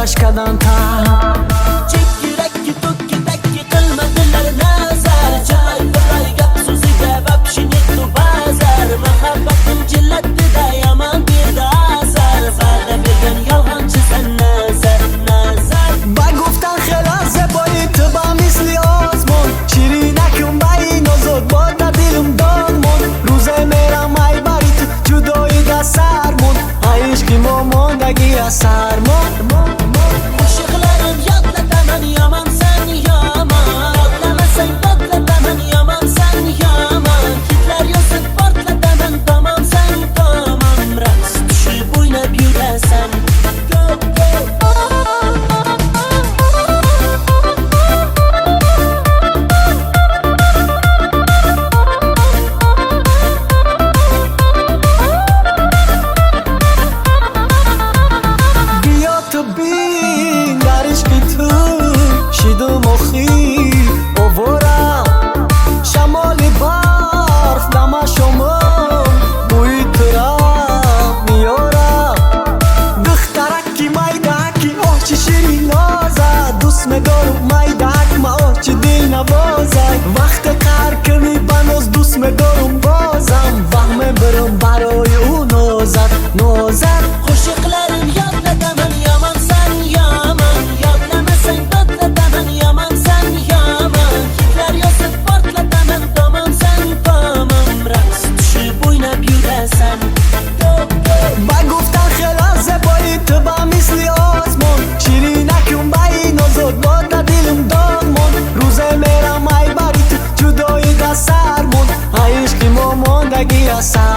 گذشت کردن تا چکیرکی توکی تکی قلمدلر نظر چای برای گپ سوزی گواب شنید تو بازار محبتم جلت ده yaman bir de azar فقط بگن یلغن چیزن نظر با گفتن خیلی زبایی تو با مثل آزمون شیرینکم با این آزاد باد در دلم دارمون روزه میرم ای باری تو جدایی ده سرمون ای عشقی ماماندگی از سرمون عاشقlarım yadla ben yaman sen yaman Yadlama sen badla ben yaman sen yaman Hitler yazıp partla ben tamam sen tamam Raks düşüp oynayıp yüresen Go go بیا تو بین در عشقی تو شیدو مخی اوورم شمال برف دم شما بوی تو را میارم دخترکی مایدکی آه چه شیرین نازد دوست میدارم مایدک ما آه چه دل نوازد وقت قهر کنی بناز دوست میدارم بازم وهم برم برای او نازد Aşıklarım yadla ben yaman sen yaman Yadlama sen badla ben yaman sen yaman Hitler yazıp partla ben tamam sen tamam Raks düşüp oynayıp yüresen Go go با گفتن خیلی زبایی تو با مثل آزمون شیرینکم با این آزاد باد در دلم دارمون روزه میرم ای باری تو جدایی ده سرمون ای عشقی ماماندگی از سرمون